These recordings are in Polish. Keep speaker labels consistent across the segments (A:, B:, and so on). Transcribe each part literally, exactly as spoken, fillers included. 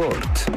A: Sport.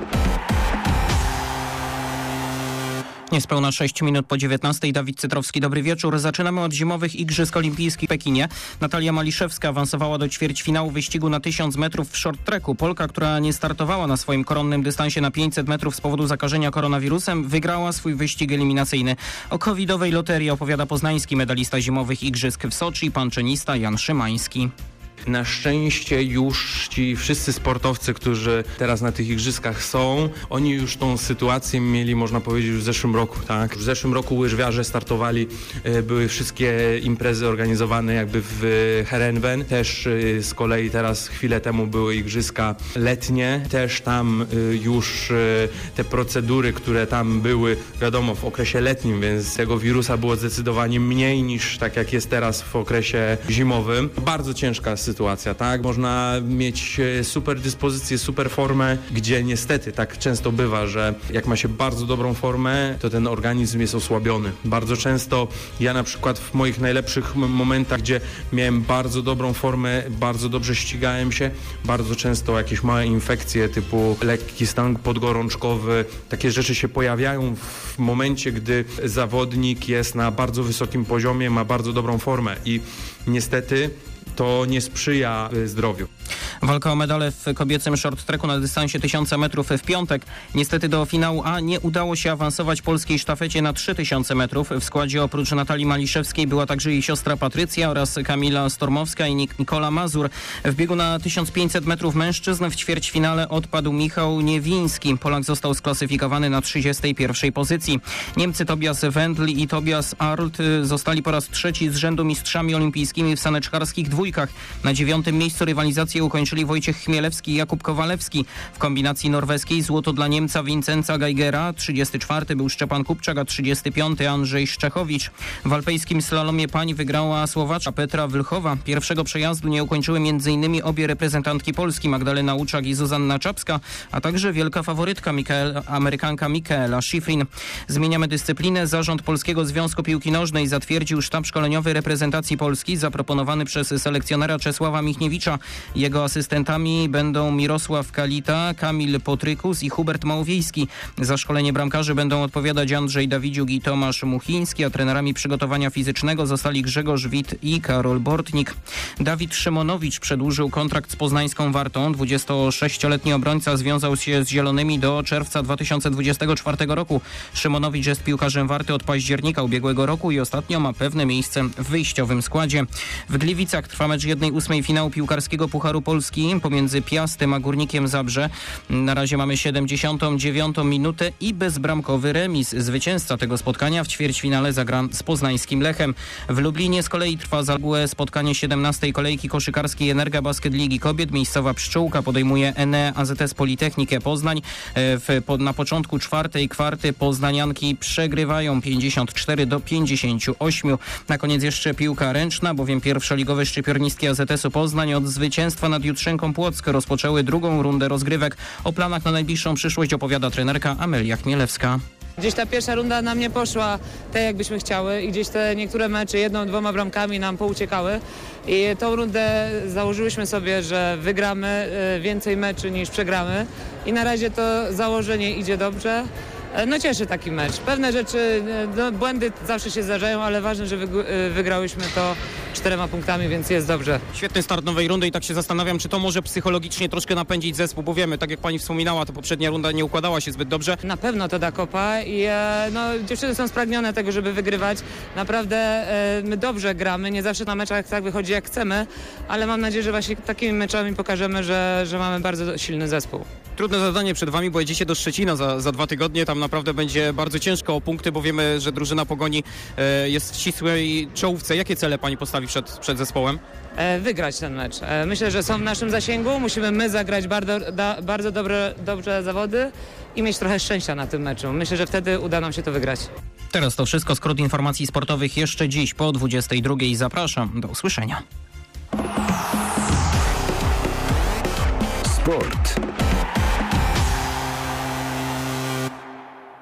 B: Niespełna sześć minut po dziewiętnastej. Dawid Cytrowski, dobry wieczór. Zaczynamy od zimowych Igrzysk Olimpijskich w Pekinie. Natalia Maliszewska awansowała do ćwierćfinału wyścigu na tysiąc metrów w short tracku. Polka, która nie startowała na swoim koronnym dystansie na pięćset metrów z powodu zakażenia koronawirusem, wygrała swój wyścig eliminacyjny. O covidowej loterii opowiada poznański medalista zimowych Igrzysk w Soczi, panczenista Jan Szymański.
C: Na szczęście już ci wszyscy sportowcy, którzy teraz na tych igrzyskach są, oni już tą sytuację mieli, można powiedzieć, już w zeszłym roku, tak? W zeszłym roku łyżwiarze startowali, były wszystkie imprezy organizowane jakby w Heerenveen. Też z kolei teraz chwilę temu były igrzyska letnie. Też tam już te procedury, które tam były, wiadomo, w okresie letnim, więc tego wirusa było zdecydowanie mniej niż tak jak jest teraz w okresie zimowym. Bardzo ciężka sytuacja. Sytuacja, tak? Można mieć super dyspozycję, super formę, gdzie niestety tak często bywa, że jak ma się bardzo dobrą formę, to ten organizm jest osłabiony. Bardzo często ja na przykład w moich najlepszych momentach, gdzie miałem bardzo dobrą formę, bardzo dobrze ścigałem się, bardzo często jakieś małe infekcje typu lekki stan podgorączkowy, takie rzeczy się pojawiają w momencie, gdy zawodnik jest na bardzo wysokim poziomie, ma bardzo dobrą formę i niestety to nie sprzyja zdrowiu.
B: Walka o medale w kobiecym short tracku na dystansie tysiąc metrów w piątek. Niestety do finału A nie udało się awansować polskiej sztafecie na trzy tysiące metrów. W składzie oprócz Natalii Maliszewskiej była także jej siostra Patrycja oraz Kamila Stormowska i Nikola Mazur. W biegu na tysiąc pięćset metrów mężczyzn w ćwierćfinale odpadł Michał Niewiński. Polak został sklasyfikowany na trzydziestej pierwszej pozycji. Niemcy Tobias Wendl i Tobias Arlt zostali po raz trzeci z rzędu mistrzami olimpijskimi w saneczkarskich dwójkach. Na dziewiątym miejscu rywalizację ukończyli Wojciech Chmielewski i Jakub Kowalewski. W kombinacji norweskiej złoto dla Niemca Vincenza Geigera, trzydziesty czwarty był Szczepan Kupczak, a trzydziesty piąty Andrzej Szczechowicz. W alpejskim slalomie pań wygrała Słowaczka Petra Wylchowa. Pierwszego przejazdu nie ukończyły m.in. obie reprezentantki Polski, Magdalena Łuczak i Zuzanna Czapska, a także wielka faworytka Mikael, Amerykanka Mikaela Schifrin. Zmieniamy dyscyplinę. Zarząd Polskiego Związku Piłki Nożnej zatwierdził sztab szkoleniowy reprezentacji Polski zaproponowany przez selekcjonera Czesława Michniewicza. Jego asystentami będą Mirosław Kalita, Kamil Potrykus i Hubert Małowiejski. Za szkolenie bramkarzy będą odpowiadać Andrzej Dawidziuk i Tomasz Muchiński, a trenerami przygotowania fizycznego zostali Grzegorz Wit i Karol Bortnik. Dawid Szymonowicz przedłużył kontrakt z poznańską Wartą. dwudziestosześcioletni obrońca związał się z Zielonymi do czerwca dwa tysiące dwudziestego czwartego roku. Szymonowicz jest piłkarzem Warty od października ubiegłego roku i ostatnio ma pewne miejsce w wyjściowym składzie. W Gliwicach trwa mecz jednej ósmej finału piłkarskiego Pucharu Polski pomiędzy Piastem a Górnikiem Zabrze. Na razie mamy siedemdziesiątą dziewiątą minutę i bezbramkowy remis. Zwycięzca tego spotkania w ćwierćfinale zagra z poznańskim Lechem. W Lublinie z kolei trwa zaległe spotkanie siedemnastej kolejki koszykarskiej Energa Basket Ligi Kobiet. Miejscowa Pszczółka podejmuje Enea A Z S Politechnikę Poznań. W, po, na początku czwartej kwarty poznanianki przegrywają pięćdziesiąt cztery do pięćdziesięciu ośmiu. Na koniec jeszcze piłka ręczna, bowiem pierwszoligowe szczypiornistki A Z S-u Poznań od zwycięstwa nad Jutrzenką Płock rozpoczęły drugą rundę rozgrywek. O planach na najbliższą przyszłość opowiada trenerka Amelia Chmielewska.
D: Gdzieś ta pierwsza runda nam nie poszła tak, jakbyśmy chciały i gdzieś te niektóre mecze jedną, dwoma bramkami nam pouciekały i tą rundę założyłyśmy sobie, że wygramy więcej meczy niż przegramy i na razie to założenie idzie dobrze. No cieszy taki mecz. Pewne rzeczy, no, błędy zawsze się zdarzają, ale ważne, że wygrałyśmy to czterema punktami, więc jest dobrze.
B: Świetny start nowej rundy i tak się zastanawiam, czy to może psychologicznie troszkę napędzić zespół, bo wiemy, tak jak pani wspominała, to poprzednia runda nie układała się zbyt dobrze.
D: Na pewno to da kopa i no, dziewczyny są spragnione tego, żeby wygrywać. Naprawdę e, my dobrze gramy, nie zawsze na meczach tak wychodzi jak chcemy, ale mam nadzieję, że właśnie takimi meczami pokażemy, że, że mamy bardzo silny zespół.
B: Trudne zadanie przed wami, bo jedziecie do Szczecina za, za dwa tygodnie, tam naprawdę będzie bardzo ciężko o punkty, bo wiemy, że drużyna Pogoni e, jest w ścisłej czołówce. Jakie cele pani postawi przed, przed zespołem?
D: E, wygrać ten mecz. E, myślę, że są w naszym zasięgu. Musimy my zagrać bardzo, da, bardzo dobre, dobrze zawody i mieć trochę szczęścia na tym meczu. Myślę, że wtedy uda nam się to wygrać.
B: Teraz to wszystko. Skrót informacji sportowych jeszcze dziś po dwudziestej drugiej. Zapraszam. Do usłyszenia.
A: Sport.